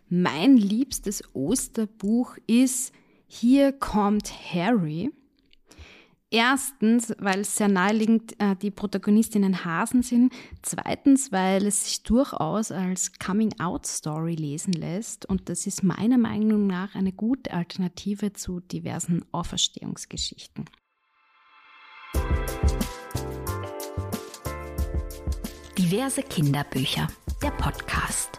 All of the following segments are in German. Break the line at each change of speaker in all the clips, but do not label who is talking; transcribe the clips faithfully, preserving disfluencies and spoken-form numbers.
Mein liebstes Osterbuch ist Hier kommt Harry. Erstens, weil es sehr naheliegend äh, die Protagonistinnen Hasen sind. Zweitens, weil es sich durchaus als Coming-out-Story lesen lässt. Und das ist meiner Meinung nach eine gute Alternative zu diversen Auferstehungsgeschichten.
Diverse Kinderbücher, der Podcast.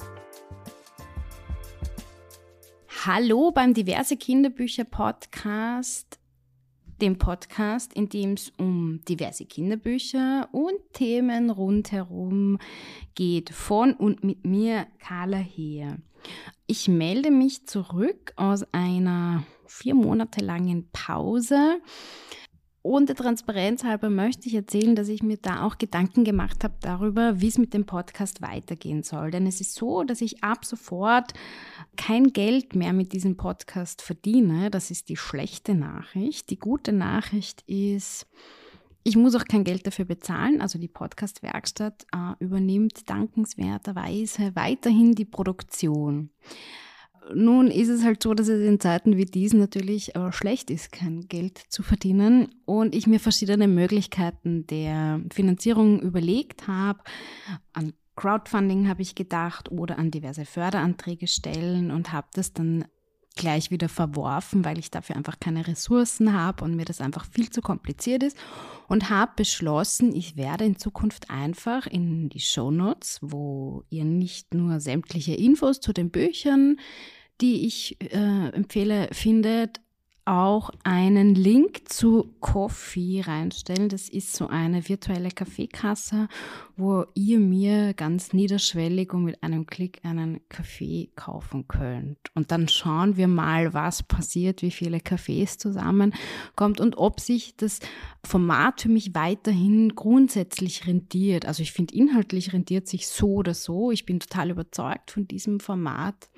Hallo beim Diverse Kinderbücher Podcast, dem Podcast, in dem es um diverse Kinderbücher und Themen rundherum geht, von und mit mir, Carla Heer. Ich melde mich zurück aus einer vier Monate langen Pause. Und der Transparenz halber möchte ich erzählen, dass ich mir da auch Gedanken gemacht habe darüber, wie es mit dem Podcast weitergehen soll. Denn es ist so, dass ich ab sofort kein Geld mehr mit diesem Podcast verdiene. Das ist die schlechte Nachricht. Die gute Nachricht ist, ich muss auch kein Geld dafür bezahlen. Also die Podcast-Werkstatt äh, übernimmt dankenswerterweise weiterhin die Produktion. Nun ist es halt so, dass es in Zeiten wie diesen natürlich äh, schlecht ist, kein Geld zu verdienen und ich mir verschiedene Möglichkeiten der Finanzierung überlegt habe. An Crowdfunding habe ich gedacht oder an diverse Förderanträge stellen und habe das dann gleich wieder verworfen, weil ich dafür einfach keine Ressourcen habe und mir das einfach viel zu kompliziert ist und habe beschlossen, ich werde in Zukunft einfach in die Shownotes, wo ihr nicht nur sämtliche Infos zu den Büchern, die ich äh, empfehle, findet, auch einen Link zu Ko-fi reinstellen. Das ist so eine virtuelle Kaffeekasse, wo ihr mir ganz niederschwellig und mit einem Klick einen Kaffee kaufen könnt. Und dann schauen wir mal, was passiert, wie viele Kaffees zusammenkommt und ob sich das Format für mich weiterhin grundsätzlich rentiert. Also ich finde, inhaltlich rentiert sich so oder so. Ich bin total überzeugt von diesem Format,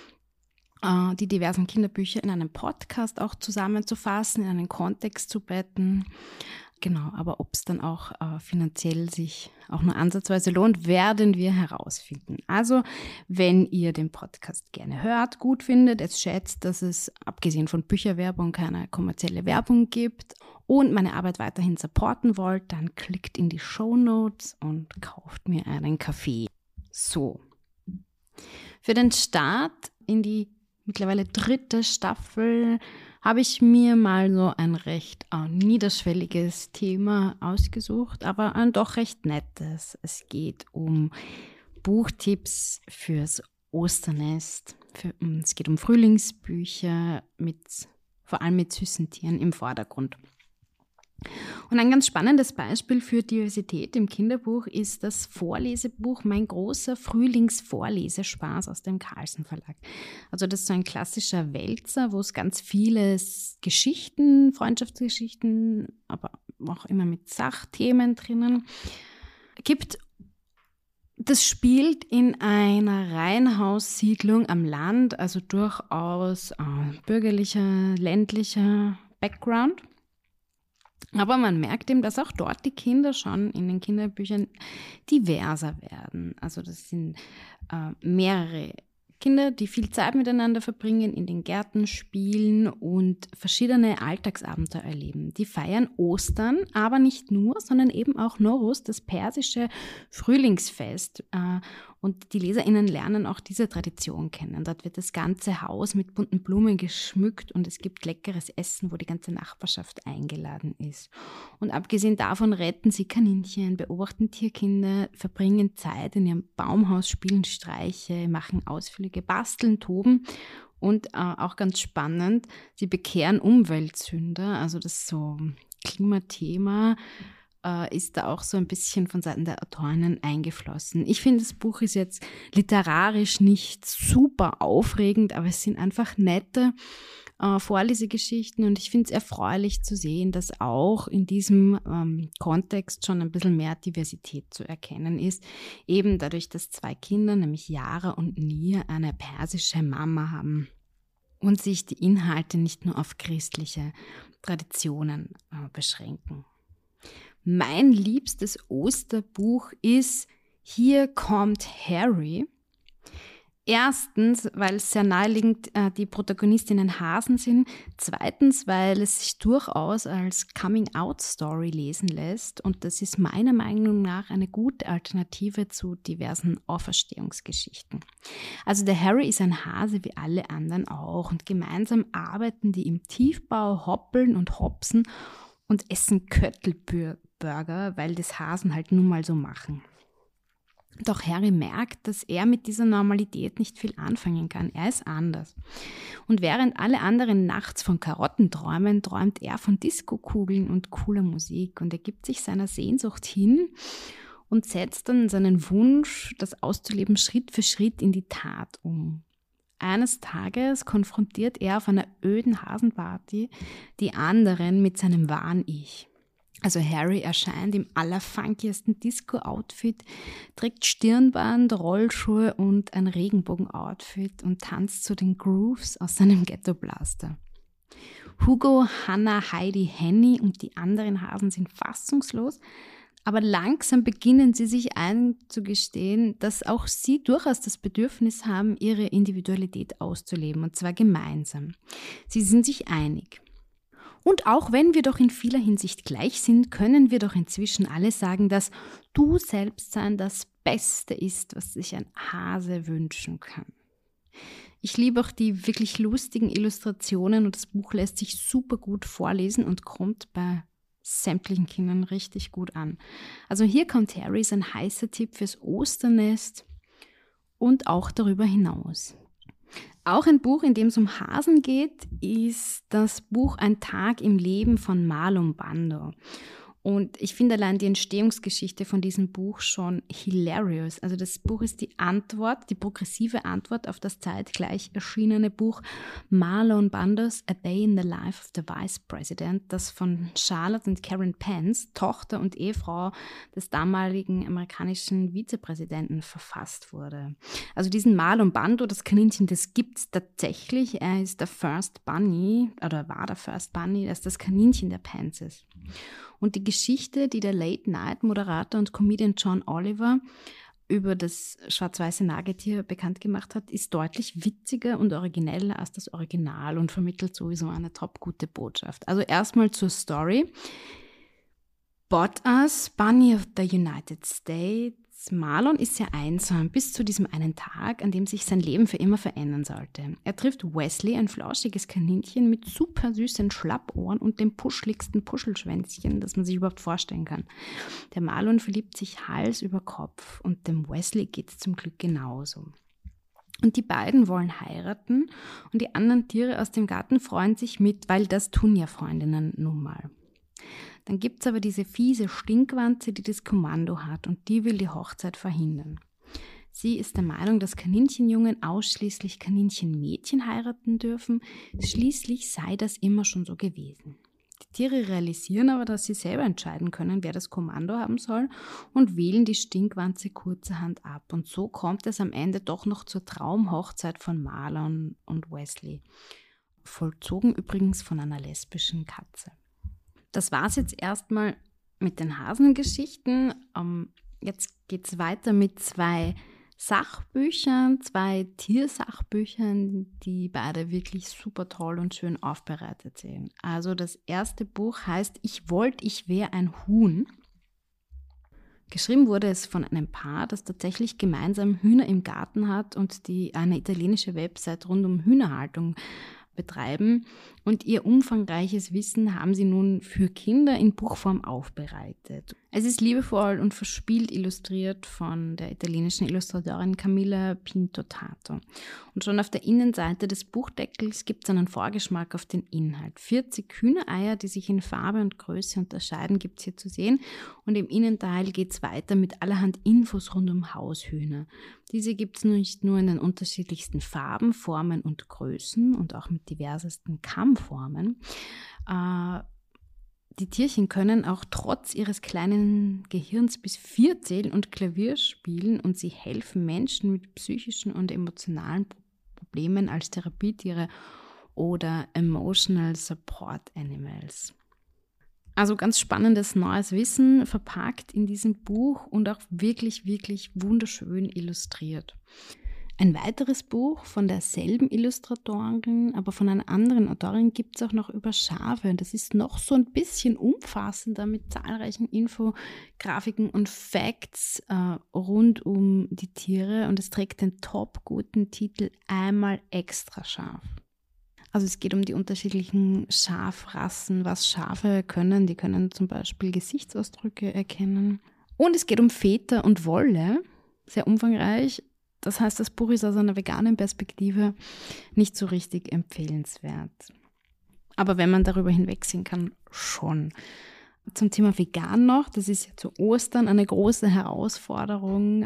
die diversen Kinderbücher in einem Podcast auch zusammenzufassen, in einen Kontext zu betten. Genau, aber ob es dann auch äh, finanziell sich auch nur ansatzweise lohnt, werden wir herausfinden. Also, wenn ihr den Podcast gerne hört, gut findet, es schätzt, dass es abgesehen von Bücherwerbung keine kommerzielle Werbung gibt und meine Arbeit weiterhin supporten wollt, dann klickt in die Shownotes und kauft mir einen Kaffee. So, für den Start in die mittlerweile dritte Staffel habe ich mir mal so ein recht äh, niederschwelliges Thema ausgesucht, aber ein doch recht nettes. Es geht um Buchtipps fürs Osternest. Für, es geht um Frühlingsbücher, mit, vor allem mit süßen Tieren im Vordergrund. Und ein ganz spannendes Beispiel für Diversität im Kinderbuch ist das Vorlesebuch Mein großer Frühlingsvorlesespaß aus dem Carlsen Verlag. Also das ist so ein klassischer Wälzer, wo es ganz viele Geschichten, Freundschaftsgeschichten, aber auch immer mit Sachthemen drinnen gibt. Das spielt in einer Reihenhaussiedlung am Land, also durchaus äh, bürgerlicher, ländlicher Background. Aber man merkt eben, dass auch dort die Kinder schon in den Kinderbüchern diverser werden. Also das sind äh, mehrere Kinder, die viel Zeit miteinander verbringen, in den Gärten spielen und verschiedene Alltagsabenteuer erleben. Die feiern Ostern, aber nicht nur, sondern eben auch Nowruz, das persische Frühlingsfest. Und die LeserInnen lernen auch diese Tradition kennen. Dort wird das ganze Haus mit bunten Blumen geschmückt und es gibt leckeres Essen, wo die ganze Nachbarschaft eingeladen ist. Und abgesehen davon retten sie Kaninchen, beobachten Tierkinder, verbringen Zeit in ihrem Baumhaus, spielen Streiche, machen Ausflüge, basteln, toben und äh, auch ganz spannend, sie bekehren Umweltsünder, also das so Klimathema äh, ist da auch so ein bisschen von Seiten der Autorinnen eingeflossen. Ich finde, das Buch ist jetzt literarisch nicht super aufregend, aber es sind einfach nette äh, Vorlesegeschichten und ich finde es erfreulich zu sehen, dass auch in diesem ähm, Kontext schon ein bisschen mehr Diversität zu erkennen ist. Eben dadurch, dass zwei Kinder, nämlich Yara und Nia, eine persische Mama haben und sich die Inhalte nicht nur auf christliche Traditionen äh, beschränken. Mein liebstes Osterbuch ist Hier kommt Harry. Erstens, weil es sehr naheliegend äh, die Protagonistinnen Hasen sind. Zweitens, weil es sich durchaus als Coming-out-Story lesen lässt. Und das ist meiner Meinung nach eine gute Alternative zu diversen Auferstehungsgeschichten. Also der Harry ist ein Hase wie alle anderen auch. Und gemeinsam arbeiten die im Tiefbau, hoppeln und hopsen und essen Köttelburger, weil das Hasen halt nun mal so machen. Doch Harry merkt, dass er mit dieser Normalität nicht viel anfangen kann. Er ist anders. Und während alle anderen nachts von Karotten träumen, träumt er von Diskokugeln und cooler Musik. Und er gibt sich seiner Sehnsucht hin und setzt dann seinen Wunsch, das auszuleben, Schritt für Schritt in die Tat um. Eines Tages konfrontiert er auf einer öden Hasenparty die anderen mit seinem wahren Ich. Also Harry erscheint im allerfunkiesten Disco-Outfit, trägt Stirnband, Rollschuhe und ein Regenbogen-Outfit und tanzt zu den Grooves aus seinem Ghetto-Blaster. Hugo, Hannah, Heidi, Henny und die anderen Hasen sind fassungslos, aber langsam beginnen sie sich einzugestehen, dass auch sie durchaus das Bedürfnis haben, ihre Individualität auszuleben, und zwar gemeinsam. Sie sind sich einig. Und auch wenn wir doch in vieler Hinsicht gleich sind, können wir doch inzwischen alle sagen, dass du selbst sein das Beste ist, was sich ein Hase wünschen kann. Ich liebe auch die wirklich lustigen Illustrationen und das Buch lässt sich super gut vorlesen und kommt bei sämtlichen Kindern richtig gut an. Also hier kommt Harry, ein heißer Tipp fürs Osternest und auch darüber hinaus. Auch ein Buch, in dem es um Hasen geht, ist das Buch Ein Tag im Leben von Marlon Brando. Und ich finde allein die Entstehungsgeschichte von diesem Buch schon hilarious. Also das Buch ist die Antwort, die progressive Antwort auf das zeitgleich erschienene Buch Marlon Brando's A Day in the Life of the Vice President, das von Charlotte und Karen Pence, Tochter und Ehefrau des damaligen amerikanischen Vizepräsidenten, verfasst wurde. Also diesen Marlon Brando, das Kaninchen, das gibt es tatsächlich. Er ist der First Bunny, oder war der First Bunny, das ist das Kaninchen der Pences. Und die Geschichte, die der Late-Night-Moderator und Comedian John Oliver über das schwarz-weiße Nagetier bekannt gemacht hat, ist deutlich witziger und origineller als das Original und vermittelt sowieso eine top gute Botschaft. Also erstmal zur Story. Bought Us, Bunny of the United States. Marlon ist sehr einsam bis zu diesem einen Tag, an dem sich sein Leben für immer verändern sollte. Er trifft Wesley, ein flauschiges Kaninchen mit super süßen Schlappohren und dem puscheligsten Puschelschwänzchen, das man sich überhaupt vorstellen kann. Der Marlon verliebt sich Hals über Kopf und dem Wesley geht es zum Glück genauso. Und die beiden wollen heiraten und die anderen Tiere aus dem Garten freuen sich mit, weil das tun ja Freundinnen nun mal. Dann gibt es aber diese fiese Stinkwanze, die das Kommando hat und die will die Hochzeit verhindern. Sie ist der Meinung, dass Kaninchenjungen ausschließlich Kaninchenmädchen heiraten dürfen. Schließlich sei das immer schon so gewesen. Die Tiere realisieren aber, dass sie selber entscheiden können, wer das Kommando haben soll und wählen die Stinkwanze kurzerhand ab. Und so kommt es am Ende doch noch zur Traumhochzeit von Marlon und Wesley. Vollzogen übrigens von einer lesbischen Katze. Das war's jetzt erstmal mit den Hasengeschichten. Um, jetzt geht's weiter mit zwei Sachbüchern, zwei Tiersachbüchern, die beide wirklich super toll und schön aufbereitet sind. Also das erste Buch heißt Ich wollt, ich wär ein Huhn. Geschrieben wurde es von einem Paar, das tatsächlich gemeinsam Hühner im Garten hat und die eine italienische Website rund um Hühnerhaltung betreiben und ihr umfangreiches Wissen haben sie nun für Kinder in Buchform aufbereitet. Es ist liebevoll und verspielt illustriert von der italienischen Illustratorin Camilla Pintotato. Und schon auf der Innenseite des Buchdeckels gibt es einen Vorgeschmack auf den Inhalt. vierzig Hühnereier, die sich in Farbe und Größe unterscheiden, gibt es hier zu sehen. Und im Innenteil geht es weiter mit allerhand Infos rund um Haushühner. Diese gibt es nicht nur in den unterschiedlichsten Farben, Formen und Größen und auch mit diversesten Kammformen. Äh, die Tierchen können auch trotz ihres kleinen Gehirns bis vier zählen und Klavier spielen und sie helfen Menschen mit psychischen und emotionalen Problemen als Therapietiere oder Emotional Support Animals. Also ganz spannendes neues Wissen verpackt in diesem Buch und auch wirklich, wirklich wunderschön illustriert. Ein weiteres Buch von derselben Illustratorin, aber von einer anderen Autorin gibt es auch noch über Schafe. Das ist noch so ein bisschen umfassender mit zahlreichen Infografiken und Facts äh, rund um die Tiere und es trägt den top guten Titel Einmal extra scharf. Also es geht um die unterschiedlichen Schafrassen, was Schafe können. Die können zum Beispiel Gesichtsausdrücke erkennen. Und es geht um Feta und Wolle, sehr umfangreich. Das heißt, das Buch ist aus einer veganen Perspektive nicht so richtig empfehlenswert. Aber wenn man darüber hinwegsehen kann, schon. Zum Thema vegan noch, das ist ja zu Ostern eine große Herausforderung.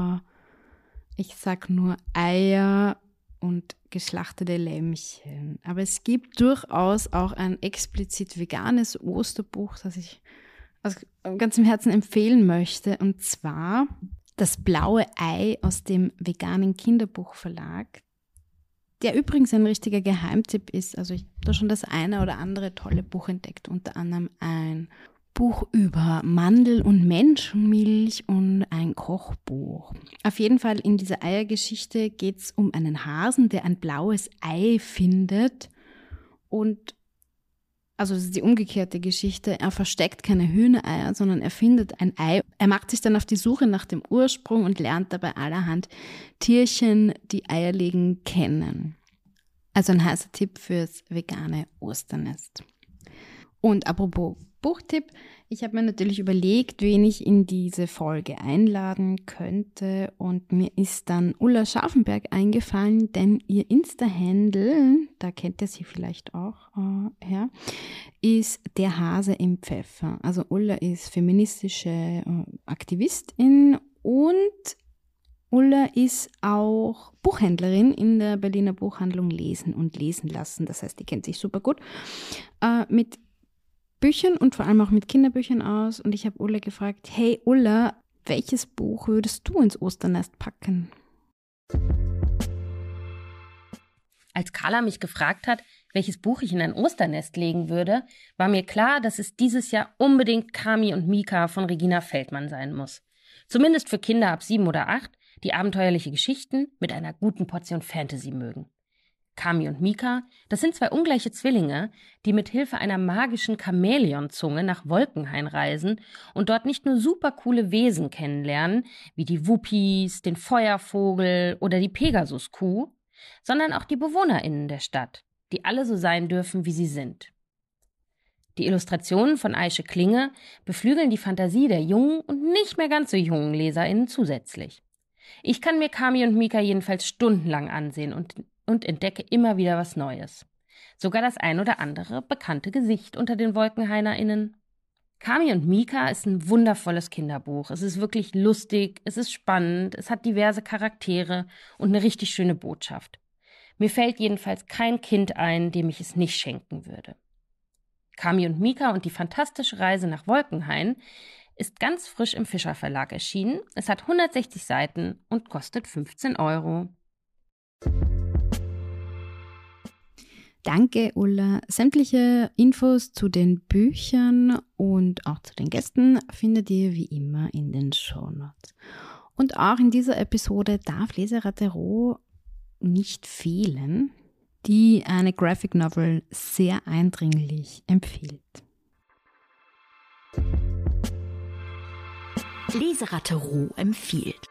Ich sage nur Eier und geschlachtete Lämmchen. Aber es gibt durchaus auch ein explizit veganes Osterbuch, das ich aus ganzem Herzen empfehlen möchte. Und zwar Das blaue Ei aus dem veganen Kinderbuchverlag, der übrigens ein richtiger Geheimtipp ist. Also ich habe da schon das eine oder andere tolle Buch entdeckt, unter anderem ein Buch über Mandel- und Menschenmilch und ein Kochbuch. Auf jeden Fall in dieser Eiergeschichte geht es um einen Hasen, der ein blaues Ei findet und also das ist die umgekehrte Geschichte. Er versteckt keine Hühnereier, sondern er findet ein Ei. Er macht sich dann auf die Suche nach dem Ursprung und lernt dabei allerhand Tierchen, die Eier legen, kennen. Also ein heißer Tipp fürs vegane Osternest. Und apropos Buchtipp, ich habe mir natürlich überlegt, wen ich in diese Folge einladen könnte und mir ist dann Ulla Scharfenberg eingefallen, denn ihr Insta-Handle, da kennt ihr sie vielleicht auch äh, her, ist der Hase im Pfeffer. Also Ulla ist feministische äh, Aktivistin und Ulla ist auch Buchhändlerin in der Berliner Buchhandlung Lesen und Lesen lassen. Das heißt, die kennt sich super gut äh, mit Büchern und vor allem auch mit Kinderbüchern aus. Und ich habe Ulla gefragt, hey Ulla, welches Buch würdest du ins Osternest packen?
Als Carla mich gefragt hat, welches Buch ich in ein Osternest legen würde, war mir klar, dass es dieses Jahr unbedingt Kami und Mika von Regina Feldmann sein muss. Zumindest für Kinder ab sieben oder acht, die abenteuerliche Geschichten mit einer guten Portion Fantasy mögen. Kami und Mika, das sind zwei ungleiche Zwillinge, die mit Hilfe einer magischen Chamäleonzunge nach Wolkenhain reisen und dort nicht nur supercoole Wesen kennenlernen, wie die Wuppis, den Feuervogel oder die Pegasuskuh, sondern auch die BewohnerInnen der Stadt, die alle so sein dürfen, wie sie sind. Die Illustrationen von Aische Klinge beflügeln die Fantasie der jungen und nicht mehr ganz so jungen LeserInnen zusätzlich. Ich kann mir Kami und Mika jedenfalls stundenlang ansehen und und entdecke immer wieder was Neues. Sogar das ein oder andere bekannte Gesicht unter den WolkenhainerInnen. Kami und Mika ist ein wundervolles Kinderbuch. Es ist wirklich lustig, es ist spannend, es hat diverse Charaktere und eine richtig schöne Botschaft. Mir fällt jedenfalls kein Kind ein, dem ich es nicht schenken würde. Kami und Mika und die fantastische Reise nach Wolkenhain ist ganz frisch im Fischer Verlag erschienen. Es hat hundertsechzig Seiten und kostet fünfzehn Euro.
Danke, Ulla. Sämtliche Infos zu den Büchern und auch zu den Gästen findet ihr wie immer in den Shownotes. Und auch in dieser Episode darf Leseratte Roh nicht fehlen, die eine Graphic Novel sehr eindringlich empfiehlt.
Leseratte Roh empfiehlt.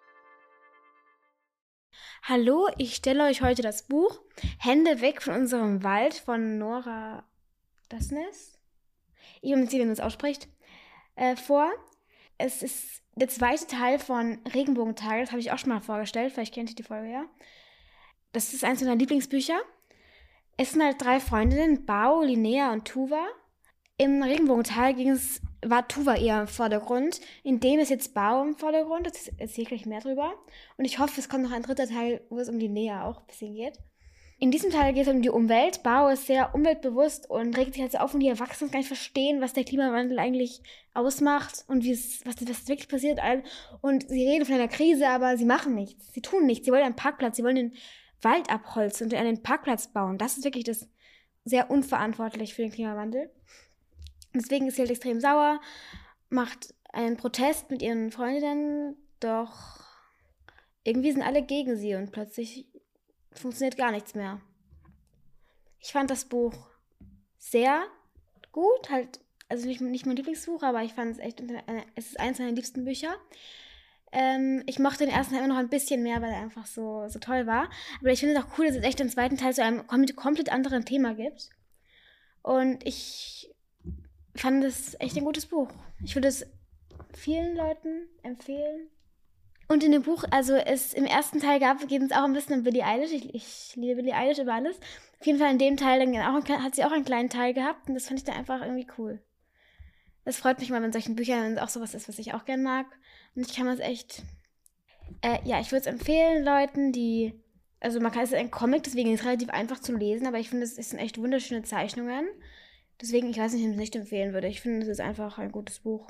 Hallo, ich stelle euch heute das Buch Hände weg von unserem Wald von Nora Dasnes, ich bin mir sicher, wie man es ausspricht, äh, vor. Es ist der zweite Teil von Regenbogentage, das habe ich auch schon mal vorgestellt, vielleicht kennt ihr die Folge, ja. Das ist eins meiner Lieblingsbücher. Es sind halt drei Freundinnen, Bao, Linnea und Tuva. Im Regenbogental ging es, war Tuva eher im Vordergrund. In dem ist jetzt Bao im Vordergrund. Das erzähle ich gleich mehr drüber. Und ich hoffe, es kommt noch ein dritter Teil, wo es um Linnea auch ein bisschen geht. In diesem Teil geht es um die Umwelt. Bao ist sehr umweltbewusst und regt sich halt so auf, und die Erwachsenen gar nicht verstehen, was der Klimawandel eigentlich ausmacht und wie es, was, was wirklich passiert. Und sie reden von einer Krise, aber sie machen nichts. Sie tun nichts. Sie wollen einen Parkplatz, sie wollen den Wald abholzen und einen Parkplatz bauen. Das ist wirklich das sehr unverantwortlich für den Klimawandel. Deswegen ist sie halt extrem sauer, macht einen Protest mit ihren Freundinnen, doch irgendwie sind alle gegen sie und plötzlich funktioniert gar nichts mehr. Ich fand das Buch sehr gut, halt, also nicht, nicht mein Lieblingsbuch, aber ich fand es echt, es ist eines meiner liebsten Bücher. Ähm, ich mochte den ersten Teil immer noch ein bisschen mehr, weil er einfach so, so toll war. Aber ich finde es auch cool, dass es echt den zweiten Teil zu einem komplett anderen Thema gibt. Und ich fand es echt ein gutes Buch. Ich würde es vielen Leuten empfehlen. Und in dem Buch, also es im ersten Teil gab, geht es auch ein bisschen um Billie Eilish. Ich, ich liebe Billie Eilish über alles. Auf jeden Fall in dem Teil dann auch, hat sie auch einen kleinen Teil gehabt und das fand ich dann einfach irgendwie cool. Es freut mich mal, wenn solchen Büchern auch sowas ist, was ich auch gern mag. Und ich kann das echt, äh, ja, ich würde es empfehlen Leuten, die, also man kann, es ist ein Comic, deswegen ist es relativ einfach zu lesen, aber ich finde, es sind echt wunderschöne Zeichnungen. Deswegen, ich weiß nicht, ob ich es nicht empfehlen würde. Ich finde, es ist einfach ein gutes Buch.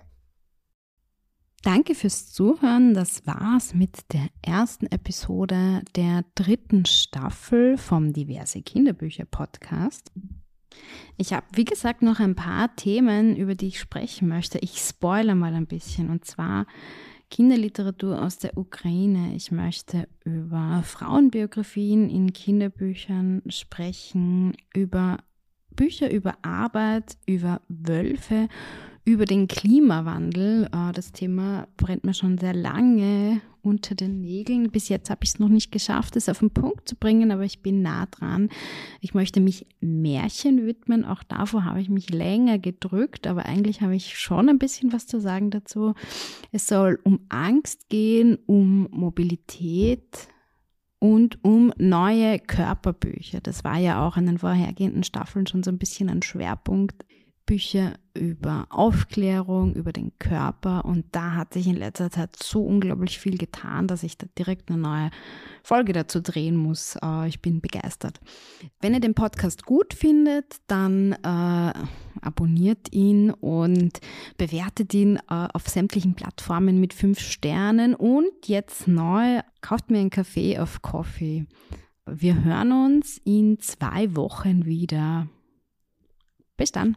Danke fürs Zuhören. Das war's mit der ersten Episode der dritten Staffel vom Diverse Kinderbücher Podcast. Ich habe, wie gesagt, noch ein paar Themen, über die ich sprechen möchte. Ich spoilere mal ein bisschen, und zwar Kinderliteratur aus der Ukraine. Ich möchte über Frauenbiografien in Kinderbüchern sprechen, über Bücher über Arbeit, über Wölfe, über den Klimawandel. Das Thema brennt mir schon sehr lange unter den Nägeln. Bis jetzt habe ich es noch nicht geschafft, es auf den Punkt zu bringen, aber ich bin nah dran. Ich möchte mich Märchen widmen. Auch davor habe ich mich länger gedrückt, aber eigentlich habe ich schon ein bisschen was zu sagen dazu. Es soll um Angst gehen, um Mobilität und um neue Körperbücher. Das war ja auch in den vorhergehenden Staffeln schon so ein bisschen ein Schwerpunkt. Bücher über Aufklärung, über den Körper, und da hat sich in letzter Zeit so unglaublich viel getan, dass ich da direkt eine neue Folge dazu drehen muss. Ich bin begeistert. Wenn ihr den Podcast gut findet, dann äh, abonniert ihn und bewertet ihn äh, auf sämtlichen Plattformen mit fünf Sternen, und jetzt neu, kauft mir einen Kaffee auf Coffee. Wir hören uns in zwei Wochen wieder. Bis dann.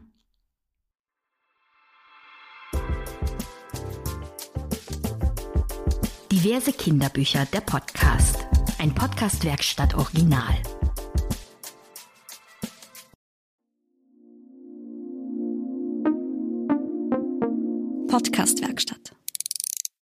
Diverse Kinderbücher, der Podcast. Ein Podcast-Werkstatt Original.
Podcast-Werkstatt.